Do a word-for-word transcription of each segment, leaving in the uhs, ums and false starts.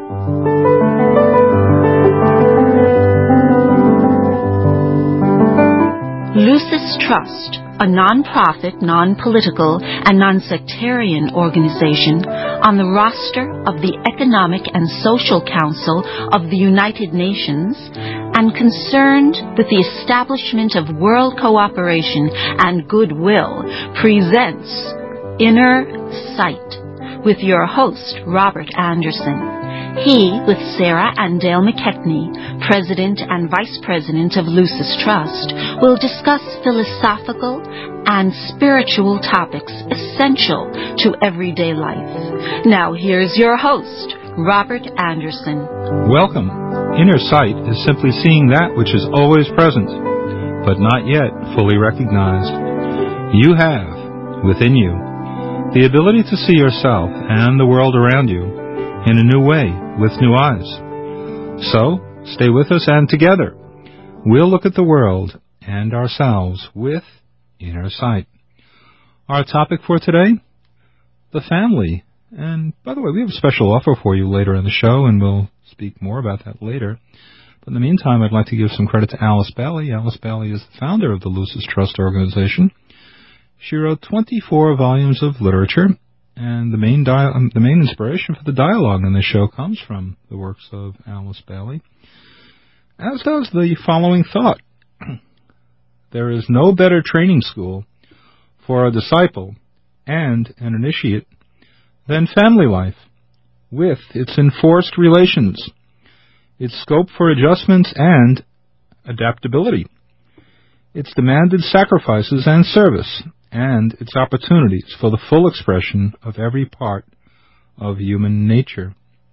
Lucis Trust, a non-profit, non-political, and non-sectarian organization on the roster of the Economic and Social Council of the United Nations and concerned with the establishment of world cooperation and goodwill, presents Inner Sight with your host, Robert Anderson. He, with Sarah and Dale McKechnie, President and Vice President of Lucis Trust, will discuss philosophical and spiritual topics essential to everyday life. Now here's your host, Robert Anderson. Welcome. Inner sight is simply seeing that which is always present, but not yet fully recognized. You have, within you, the ability to see yourself and the world around you in a new way, with new eyes. So, stay with us, and together, we'll look at the world and ourselves with inner sight. Our topic for today, the family. And, by the way, we have a special offer for you later in the show, and we'll speak more about that later. But in the meantime, I'd like to give some credit to Alice Bailey. Alice Bailey is the founder of the Lucis Trust organization. She wrote twenty-four volumes of literature, and the main dia- um, the main inspiration for the dialogue in this show comes from the works of Alice Bailey, as does the following thought. There is no better training school for a disciple and an initiate than family life, with its enforced relations, its scope for adjustments and adaptability, its demanded sacrifices and service, and its opportunities for the full expression of every part of human nature.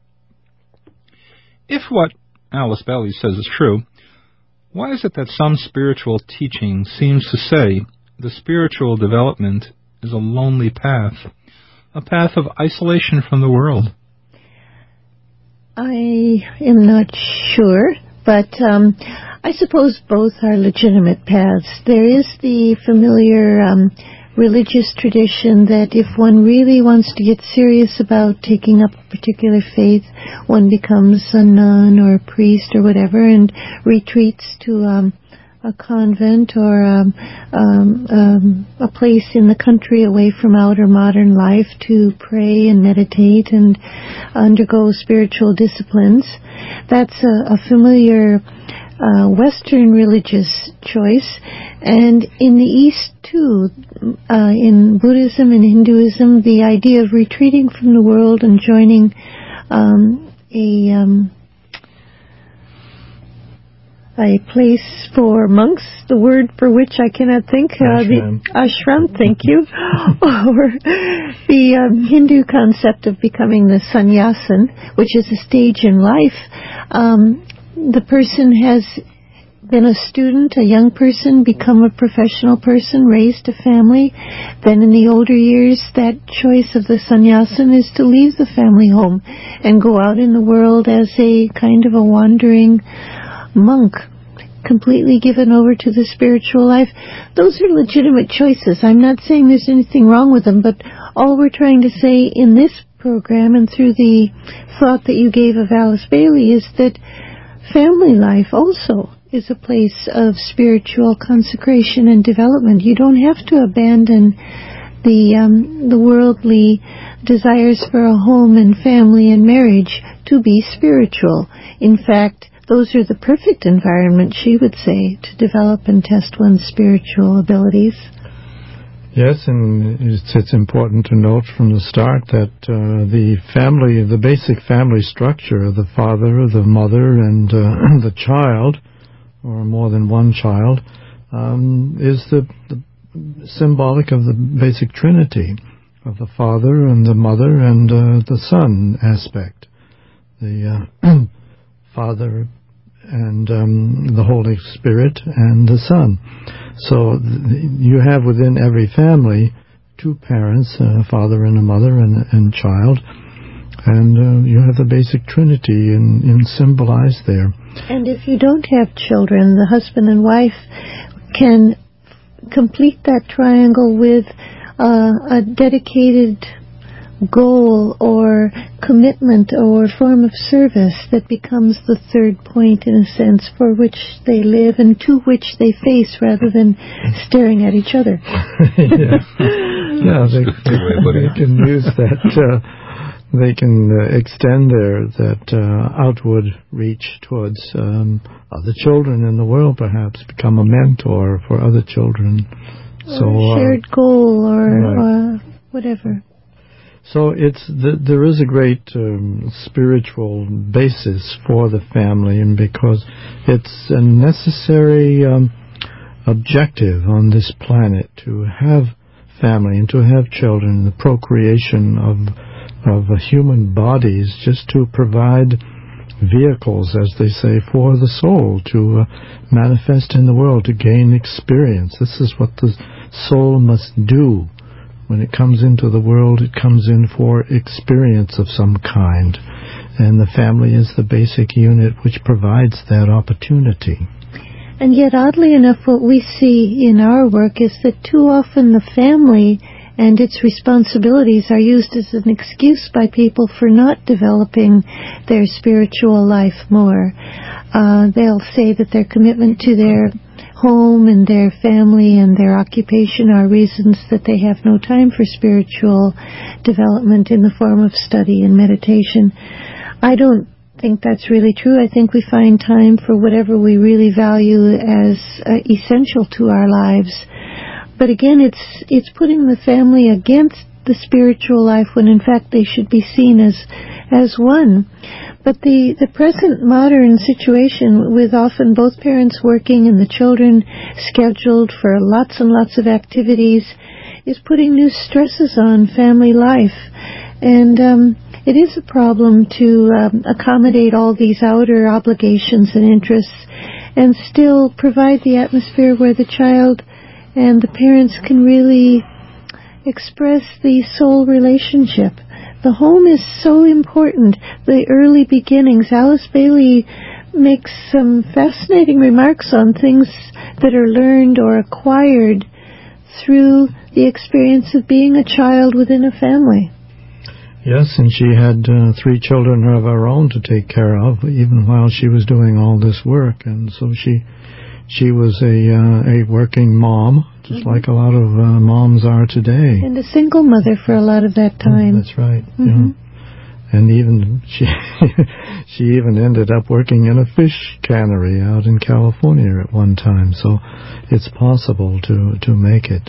If what Alice Bailey says is true, why is it that some spiritual teaching seems to say the spiritual development is a lonely path, a path of isolation from the world? I am not sure, but um, I suppose both are legitimate paths. There is the familiar um, religious tradition that if one really wants to get serious about taking up a particular faith, one becomes a nun or a priest or whatever and retreats to um, a convent or um, um, um, a place in the country away from outer modern life to pray and meditate and undergo spiritual disciplines. That's a, a familiar uh, Western religious choice. And in the East, too, uh, in Buddhism and Hinduism, the idea of retreating from the world and joining um, a... Um, a place for monks, the word for which I cannot think. Uh, the ashram, thank you. Or the um, Hindu concept of becoming the sannyasin, which is a stage in life. Um, the person has been a student, a young person, become a professional person, raised a family. Then in the older years, that choice of the sannyasin is to leave the family home and go out in the world as a kind of a wandering monk, completely given over to the spiritual life. Those are legitimate choices. I'm not saying there's anything wrong with them, but all we're trying to say in this program and through the thought that you gave of Alice Bailey is that family life also is a place of spiritual consecration and development. You don't have to abandon the um, the worldly desires for a home and family and marriage to be spiritual. In fact, those are the perfect environment, she would say, to develop and test one's spiritual abilities. Yes, and it's, it's important to note from the start that uh, the family, the basic family structure of the father, the mother, and uh, the child, or more than one child, um, is the, the symbolic of the basic trinity of the father and the mother and uh, the son aspect. The uh, Father and um, the Holy Spirit and the Son. So th- you have within every family two parents, a father and a mother and, and child, and uh, you have the basic Trinity in, in symbolized there. And if you don't have children, the husband and wife can complete that triangle with uh, a dedicated goal or commitment or form of service that becomes the third point, in a sense, for which they live and to which they face rather than staring at each other. yeah, yeah they, they can use that. Uh, they can uh, extend their that uh, outward reach towards um, other children in the world, perhaps become a mentor for other children. Or so a shared uh, goal, or right. uh, whatever. So it's the, there is a great um, spiritual basis for the family, and because it's a necessary um, objective on this planet to have family and to have children, the procreation of of uh, human bodies, just to provide vehicles, as they say, for the soul to uh, manifest in the world, to gain experience. This is what the soul must do. When it comes into the world, it comes in for experience of some kind. And the family is the basic unit which provides that opportunity. And yet, oddly enough, what we see in our work is that too often the family and its responsibilities are used as an excuse by people for not developing their spiritual life more. Uh, they'll say that their commitment to their home and their family and their occupation are reasons that they have no time for spiritual development in the form of study and meditation. I don't think that's really true. I think we find time for whatever we really value as uh, essential to our lives. But again, it's it's putting the family against the spiritual life when in fact they should be seen as as one. But the, the present modern situation, with often both parents working and the children scheduled for lots and lots of activities, is putting new stresses on family life. And um, it is a problem to um, accommodate all these outer obligations and interests and still provide the atmosphere where the child and the parents can really express the soul relationship. The home is so important. The early beginnings. Alice Bailey makes some fascinating remarks on things that are learned or acquired through the experience of being a child within a family. Yes, and she had uh, three children of her own to take care of, even while she was doing all this work. And so she she was a uh, a working mom, just mm-hmm. like a lot of uh, moms are today. And a single mother for a lot of that time. Oh, that's right. Mm-hmm. Yeah. And even she she even ended up working in a fish cannery out in California at one time. So it's possible to to make it.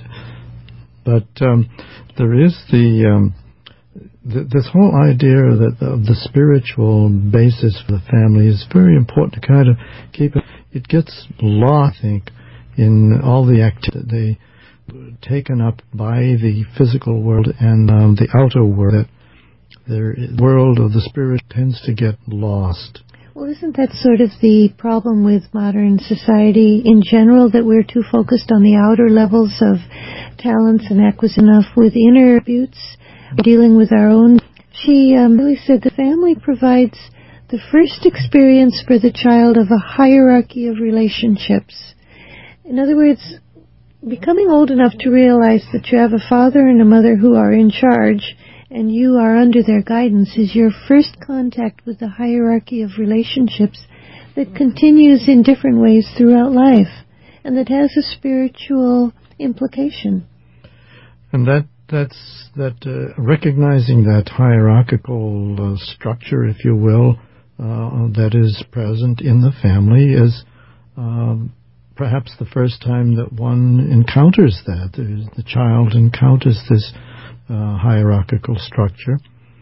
But um, there is the um, th- this whole idea that of the spiritual basis for the family is very important to kind of keep it. It gets lost, I think, in all the activity taken up by the physical world and um, the outer world. That the world of the spirit tends to get lost. Well, isn't that sort of the problem with modern society in general, that we're too focused on the outer levels of talents and acquisition enough with inner attributes, dealing with our own? She um, really said the family provides the first experience for the child of a hierarchy of relationships. In other words, becoming old enough to realize that you have a father and a mother who are in charge and you are under their guidance is your first contact with the hierarchy of relationships that continues in different ways throughout life and that has a spiritual implication. And that that's that uh, recognizing that hierarchical uh, structure, if you will, uh, that is present in the family is um, perhaps the first time that one encounters that. The child encounters this uh, hierarchical structure.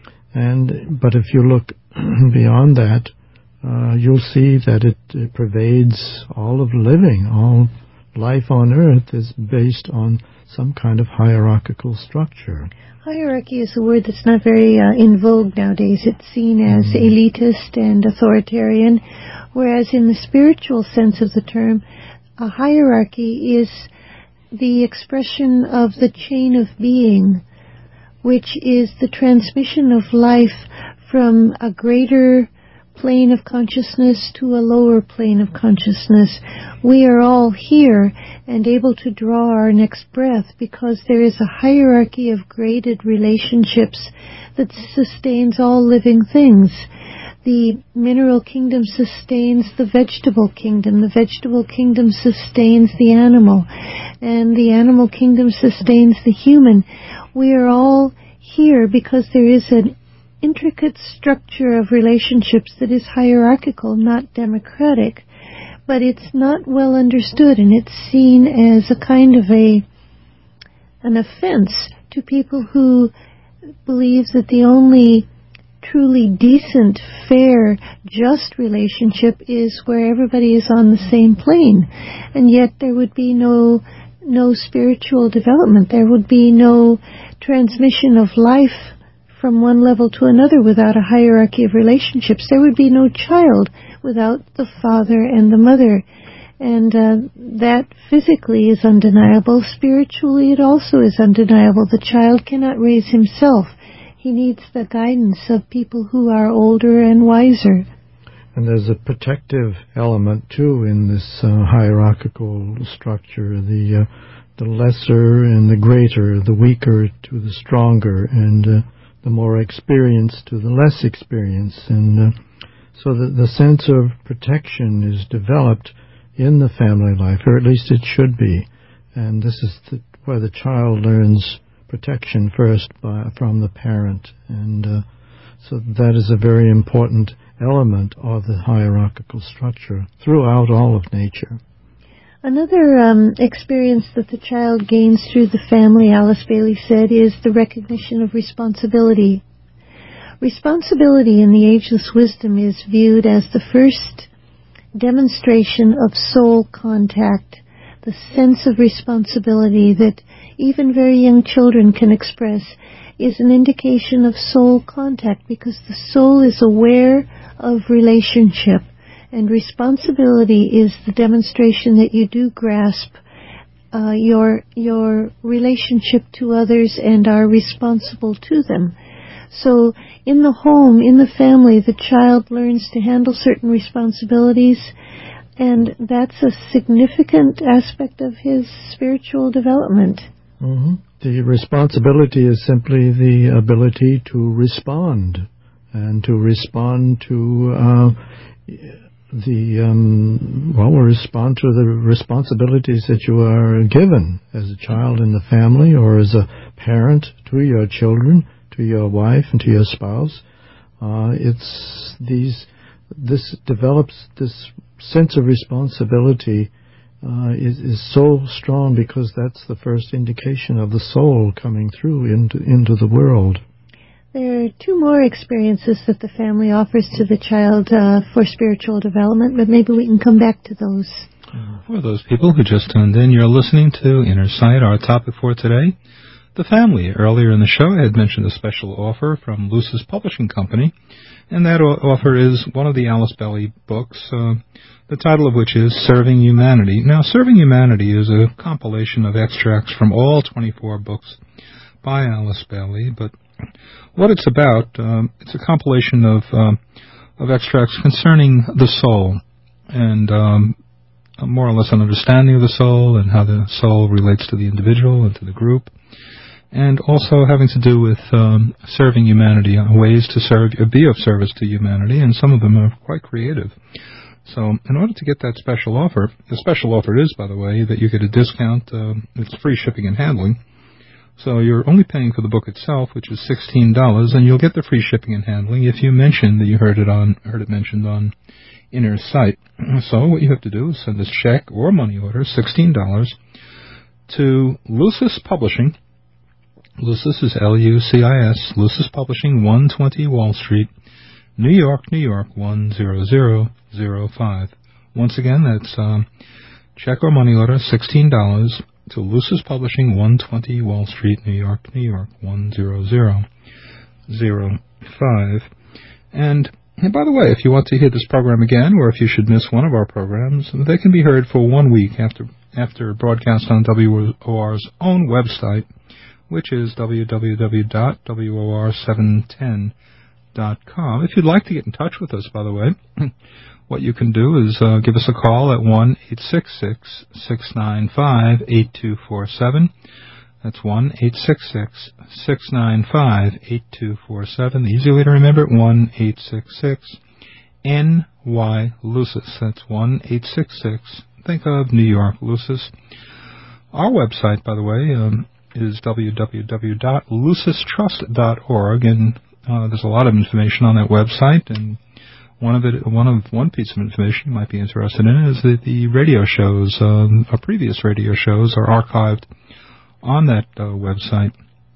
And but if you look beyond that, uh, you'll see that it, it pervades all of living. All life on earth is based on some kind of hierarchical structure. Hierarchy is a word that's not very uh, in vogue nowadays. It's seen as mm. elitist and authoritarian, whereas in the spiritual sense of the term, a hierarchy is the expression of the chain of being, which is the transmission of life from a greater plane of consciousness to a lower plane of consciousness. We are all here and able to draw our next breath because there is a hierarchy of graded relationships that sustains all living things. The mineral kingdom sustains the vegetable kingdom. The vegetable kingdom sustains the animal. And the animal kingdom sustains the human. We are all here because there is an intricate structure of relationships that is hierarchical, not democratic. But it's not well understood, and it's seen as a kind of a an offense to people who believe that the only truly decent, fair, just relationship is where everybody is on the same plane. And yet there would be no no spiritual development. There would be no transmission of life from one level to another without a hierarchy of relationships. There would be no child without the father and the mother. And uh, that physically is undeniable. Spiritually, it also is undeniable. The child cannot raise himself. He needs the guidance of people who are older and wiser. And there's a protective element, too, in this uh, hierarchical structure. The uh, the lesser and the greater, the weaker to the stronger, and uh, the more experienced to the less experienced. And uh, so the, the sense of protection is developed in the family life, or at least it should be. And this is the, where the child learns protection first by, from the parent. And uh, so that is a very important element of the hierarchical structure throughout all of nature. Another um, experience that the child gains through the family, Alice Bailey said, is the recognition of responsibility. Responsibility in the Ageless Wisdom is viewed as the first demonstration of soul contact, the sense of responsibility that even very young children can express is an indication of soul contact, because the soul is aware of relationship, and responsibility is the demonstration that you do grasp uh, your your relationship to others and are responsible to them. So in the home, in the family, the child learns to handle certain responsibilities, and that's a significant aspect of his spiritual development. Mm-hmm. The responsibility is simply the ability to respond, and to respond to uh, the, um, well, respond to the responsibilities that you are given as a child in the family, or as a parent to your children, to your wife and to your spouse. Uh, it's these, this develops this sense of responsibility uh, is, is so strong, because that's the first indication of the soul coming through into, into the world. There are two more experiences that the family offers to the child uh, for spiritual development, but maybe we can come back to those. For those people who just tuned in, you're listening to Inner Sight. Our topic for today, the family. Earlier in the show, I had mentioned a special offer from Lucis Publishing Company, and that offer is one of the Alice Bailey books, uh, the title of which is Serving Humanity. Now, Serving Humanity is a compilation of extracts from all twenty-four books by Alice Bailey, but what it's about, um, it's a compilation of uh, of extracts concerning the soul, and um, more or less an understanding of the soul and how the soul relates to the individual and to the group, and also having to do with um, serving humanity, uh, ways to serve, uh, be of service to humanity, and some of them are quite creative. So in order to get that special offer, the special offer is, by the way, that you get a discount. Uh, it's free shipping and handling. So you're only paying for the book itself, which is sixteen dollars, and you'll get the free shipping and handling if you mention that you heard it on heard it mentioned on Inner Sight. So what you have to do is send us check or money order, sixteen dollars, to Lucis Publishing. Lucis is L U C I S, Lucis Publishing, one twenty Wall Street, New York, New York, one zero zero zero five. Once again, that's um, check or money order, sixteen dollars, to Lucis Publishing, one twenty Wall Street, New York, New York, one zero zero zero five. And, and by the way, if you want to hear this program again, or if you should miss one of our programs, they can be heard for one week after after broadcast on W O R's own website, which is w w w dot w o r seven ten dot com. If you'd like to get in touch with us, by the way, what you can do is uh, give us a call at one eight six six, six nine five, eight two four seven. That's one eight six six, six nine five, eight two four seven. The easy way to remember it, one eight six six, N Y Lucis. That's one eight six six. Think of New York, Lucis. Our website, by the way, um, is w w w dot lucis trust dot org, and uh, there's a lot of information on that website. And one of it, one of one piece of information you might be interested in is that the radio shows, um, our previous radio shows, are archived on that uh, website.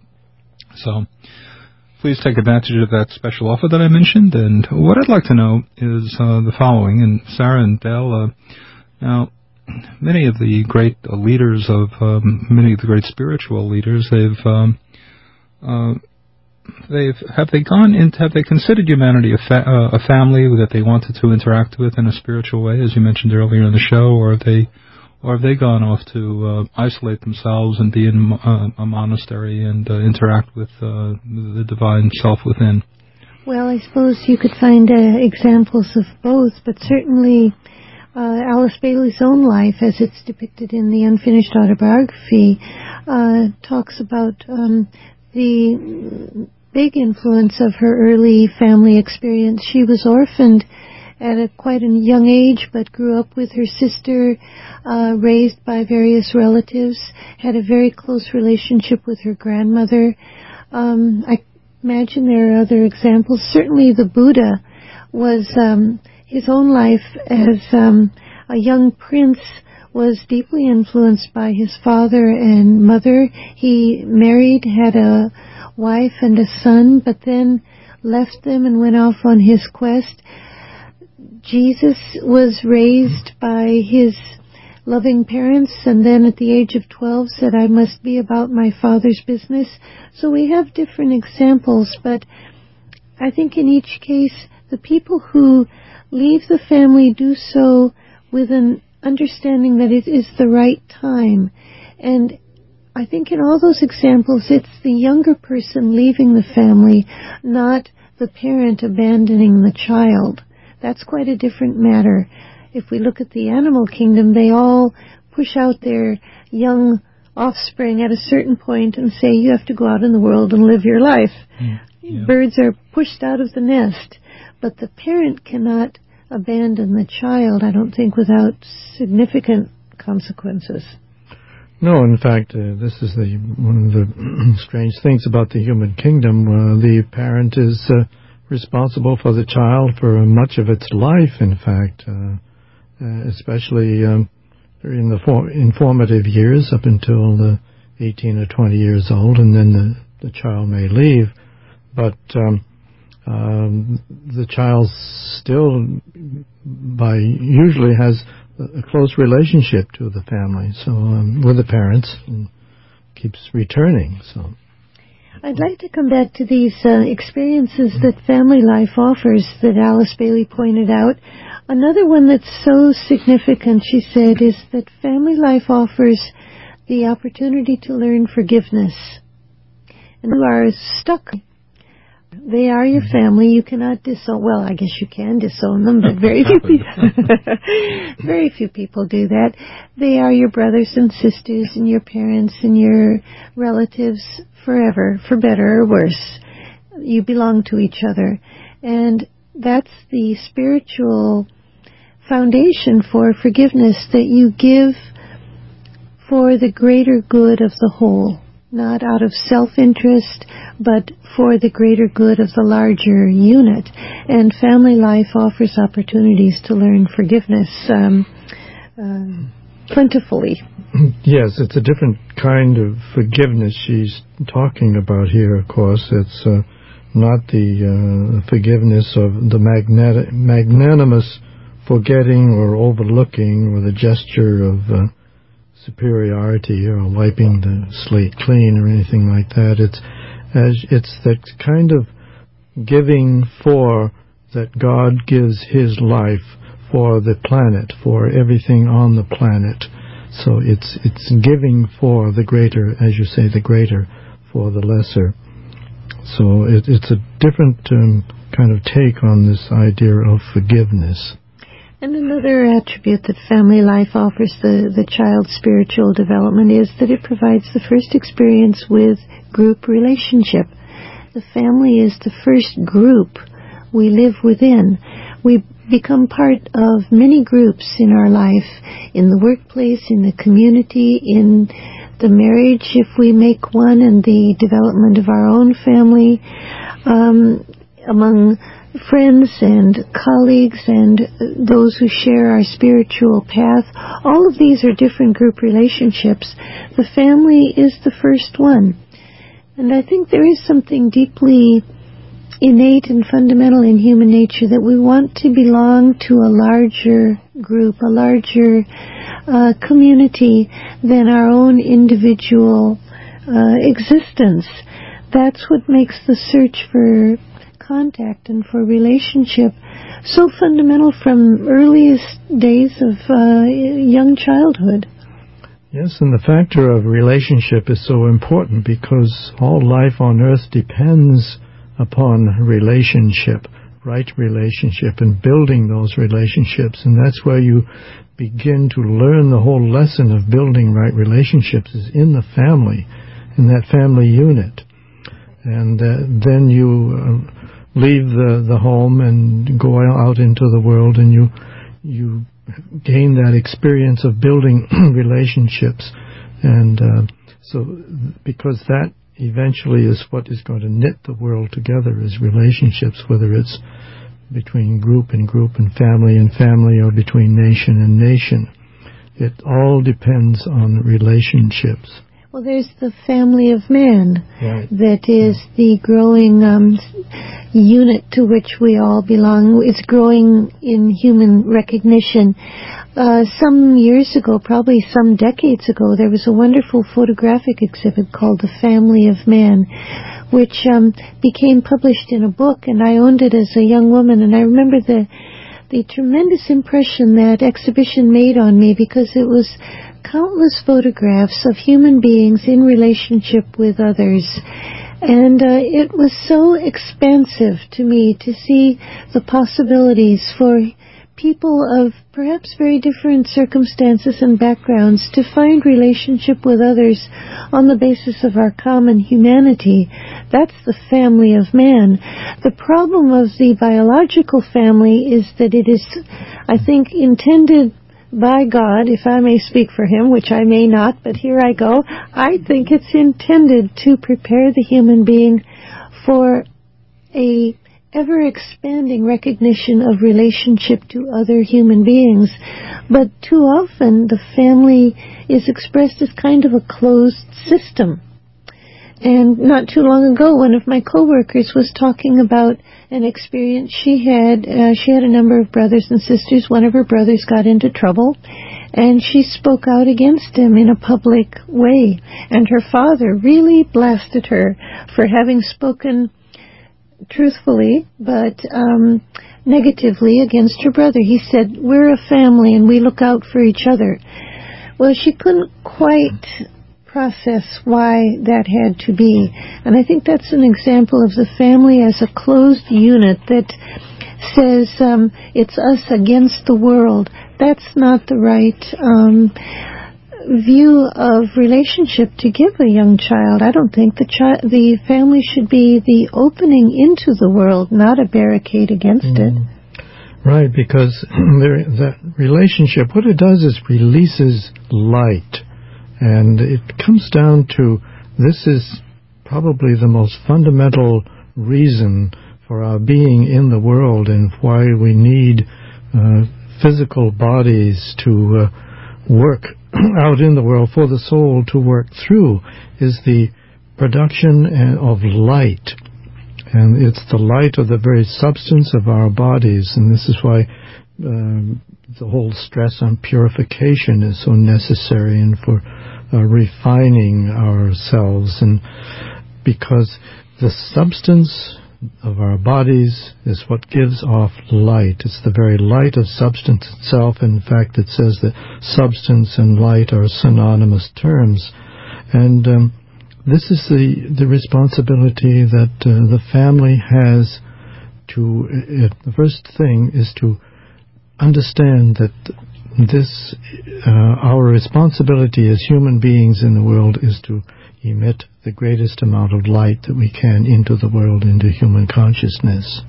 So please take advantage of that special offer that I mentioned. And what I'd like to know is uh, the following. And Sarah and Dell, uh, now, many of the great uh, leaders of, um, many of the great spiritual leaders, they've, um, uh, they've, have they gone into, have they considered humanity a, fa- uh, a family that they wanted to interact with in a spiritual way, as you mentioned earlier in the show, or have they, or have they gone off to uh, isolate themselves and be in uh, a monastery and uh, interact with uh, the divine self within? Well, I suppose you could find uh, examples of both, but certainly uh, Alice Bailey's own life, as it's depicted in the unfinished autobiography, uh, talks about um, the big influence of her early family experience. She was orphaned at a quite a young age, but grew up with her sister, uh, raised by various relatives, had a very close relationship with her grandmother. Um, I imagine there are other examples. Certainly the Buddha was, um, his own life as um, a young prince was deeply influenced by his father and mother. He married, had a wife and a son, but then left them and went off on his quest. Jesus was raised by his loving parents, and then at the age of twelve said, I must be about my Father's business. So we have different examples, but I think in each case, the people who leave the family do so with an understanding that it is the right time. And I think in all those examples, it's the younger person leaving the family, not the parent abandoning the child. That's quite a different matter. If we look at the animal kingdom, they all push out their young offspring at a certain point and say, you have to go out in the world and live your life. Mm, yeah. Birds are pushed out of the nest, but the parent cannot abandon the child, I don't think, without significant consequences. No, in fact, uh, this is the one of the strange things about the human kingdom. Uh, the parent is uh, responsible for the child for much of its life, in fact, uh, uh, especially um, in the for- informative years up until uh, eighteen or twenty years old, and then the, the child may leave. But um, um, the child still by usually has a close relationship to the family, so um, with the parents, and keeps returning. So. I'd like to come back to these uh, experiences that family life offers that Alice Bailey pointed out. Another one that's so significant, she said, is that family life offers the opportunity to learn forgiveness. And you are stuck. They are your family. You cannot disown. Well, I guess you can disown them, but very few people, very few people do that. They are your brothers and sisters, and your parents and your relatives forever, for better or worse. You belong to each other, and that's the spiritual foundation for forgiveness, that you give for the greater good of the whole. Not out of self-interest, but for the greater good of the larger unit. And family life offers opportunities to learn forgiveness um, uh, plentifully. Yes, it's a different kind of forgiveness she's talking about here, of course. It's uh, not the uh, forgiveness of the magnani- magnanimous forgetting or overlooking or the gesture of Uh, superiority or wiping the slate clean or anything like that. It's as it's that kind of giving for that God gives his life for the planet, for everything on the planet. So it's it's giving for the greater, as you say, the greater for the lesser. So it, it's a different um, kind of take on this idea of forgiveness. And another attribute that family life offers the, the child's spiritual development is that it provides the first experience with group relationship. The family is the first group we live within. We become part of many groups in our life, in the workplace, in the community, in the marriage, if we make one, and the development of our own family, um, among friends and colleagues and those who share our spiritual path. All of these are different group relationships. The family is the first one. And I think there is something deeply innate and fundamental in human nature that we want to belong to a larger group, a larger uh, community than our own individual uh, existence. That's what makes the search for contact and for relationship so fundamental from earliest days of uh, young childhood. Yes, and the factor of relationship is so important because all life on earth depends upon relationship, right relationship, and building those relationships. And that's where you begin to learn the whole lesson of building right relationships is in the family, in that family unit. And uh, then you uh, leave the, the home and go out into the world, and you you gain that experience of building relationships. And uh, so because that eventually is what is going to knit the world together, is relationships, whether it's between group and group and family and family, or between nation and nation. It all depends on relationships. Well, there's the family of man, right, that is the growing um, unit to which we all belong. It's growing in human recognition. Uh, some years ago, probably some decades ago, there was a wonderful photographic exhibit called The Family of Man, which um, became published in a book, and I owned it as a young woman. And I remember the the tremendous impression that exhibition made on me, because it was countless photographs of human beings in relationship with others. And uh, it was so expansive to me to see the possibilities for people of perhaps very different circumstances and backgrounds to find relationship with others on the basis of our common humanity. That's the family of man. The problem of the biological family is that it is, I think, intended by God, if I may speak for him, which I may not, but here I go. I think it's intended to prepare the human being for a ever-expanding recognition of relationship to other human beings. But too often the family is expressed as kind of a closed system. And not too long ago, one of my coworkers was talking about an experience she had. Uh, she had a number of brothers and sisters. One of her brothers got into trouble, and she spoke out against him in a public way. And her father really blasted her for having spoken truthfully, but um, negatively against her brother. He said, "We're a family and we look out for each other." Well, she couldn't quite process why that had to be. And I think that's an example of the family as a closed unit that says um, it's us against the world. That's not the right um, view of relationship to give a young child. I don't think the chi- the family should be the opening into the world, not a barricade against mm. it. Right, because there, that relationship, what it does is releases light. And it comes down to, this is probably the most fundamental reason for our being in the world and why we need uh, physical bodies to uh, work out in the world, for the soul to work through, is the production of light. And it's the light of the very substance of our bodies, and this is why um, the whole stress on purification is so necessary, and for uh, refining ourselves, and because the substance of our bodies is what gives off light. It's the very light of substance itself. In fact, it says that substance and light are synonymous terms, and um, this is the the responsibility that uh, the family has to. Uh, the first thing is to understand that this, uh, our responsibility as human beings in the world is to emit the greatest amount of light that we can into the world, into human consciousness.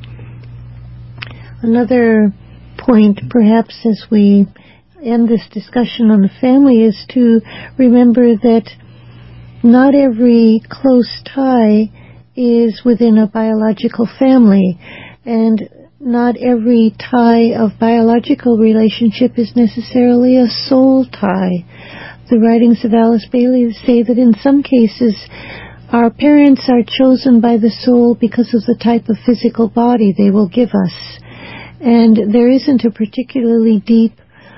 Another point, perhaps, as we end this discussion on the family, is to remember that not every close tie is within a biological family, and not every tie of biological relationship is necessarily a soul tie. The writings of Alice Bailey say that in some cases our parents are chosen by the soul because of the type of physical body they will give us. And there isn't a particularly deep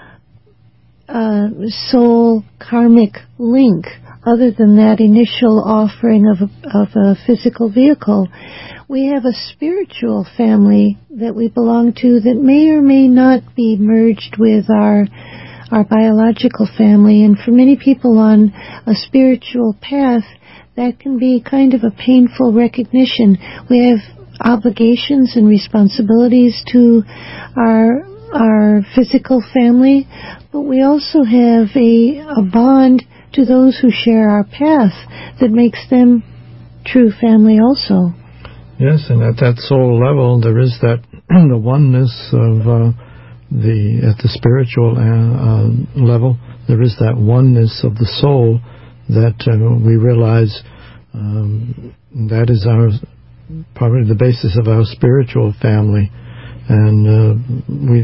uh, soul karmic link other than that initial offering of a, of a physical vehicle. We have a spiritual family that we belong to that may or may not be merged with our our biological family. And for many people on a spiritual path, that can be kind of a painful recognition. We have obligations and responsibilities to our our physical family, but we also have a, a bond to those who share our path that makes them true family also. Yes, and at that soul level, there is that the oneness of uh, the at the spiritual uh, uh, level. There is that oneness of the soul that uh, we realize um, that is our probably the basis of our spiritual family, and uh, we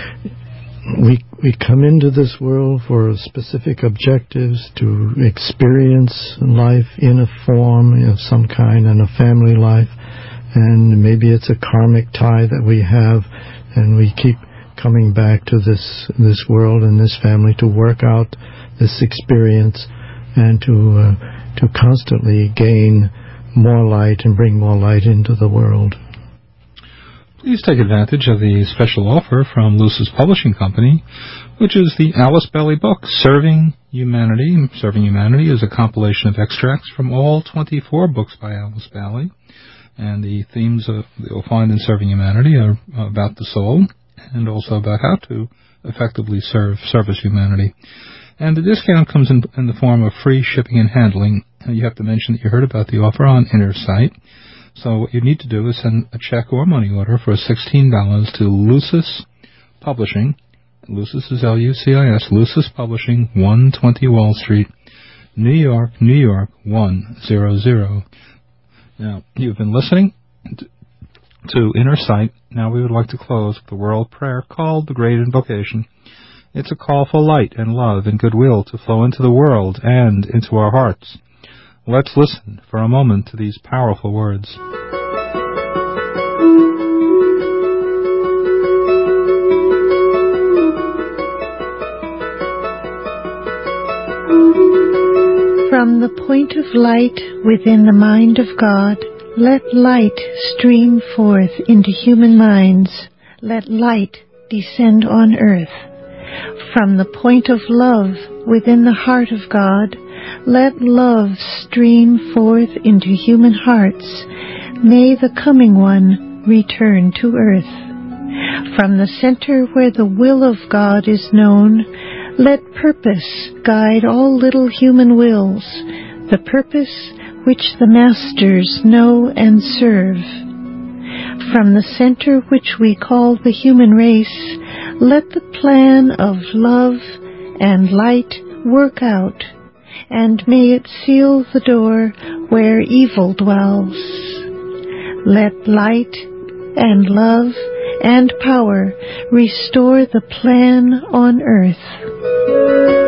we we come into this world for specific objectives to experience life in a form of some kind, and a family life, and maybe it's a karmic tie that we have, and we keep coming back to this this world and this family to work out this experience and to uh, to constantly gain more light and bring more light into the world. Please take advantage of the special offer from Lucis Publishing Company, which is the Alice Bailey book, Serving Humanity. Serving Humanity is a compilation of extracts from all twenty-four books by Alice Bailey, and the themes of, that you'll find in Serving Humanity are about the soul and also about how to effectively serve service humanity. And the discount comes in, in the form of free shipping and handling. You have to mention that you heard about the offer on InnerSight. So what you need to do is send a check or money order for sixteen dollars to Lucis Publishing. Lucis is L U C I S, Lucis Publishing, one twenty Wall Street, New York, New York, one hundred. Now, you've been listening to, to InnerSight. Now we would like to close with the world prayer called the Great Invocation. It's a call for light and love and goodwill to flow into the world and into our hearts. Let's listen for a moment to these powerful words. From the point of light within the mind of God, let light stream forth into human minds. Let light descend on earth. From the point of love within the heart of God, let love stream forth into human hearts. May the coming one return to earth. From the center where the will of God is known, let purpose guide all little human wills, the purpose which the masters know and serve. From the center which we call the human race, let the plan of love and light work out, and may it seal the door where evil dwells. Let light and love and power restore the plan on earth.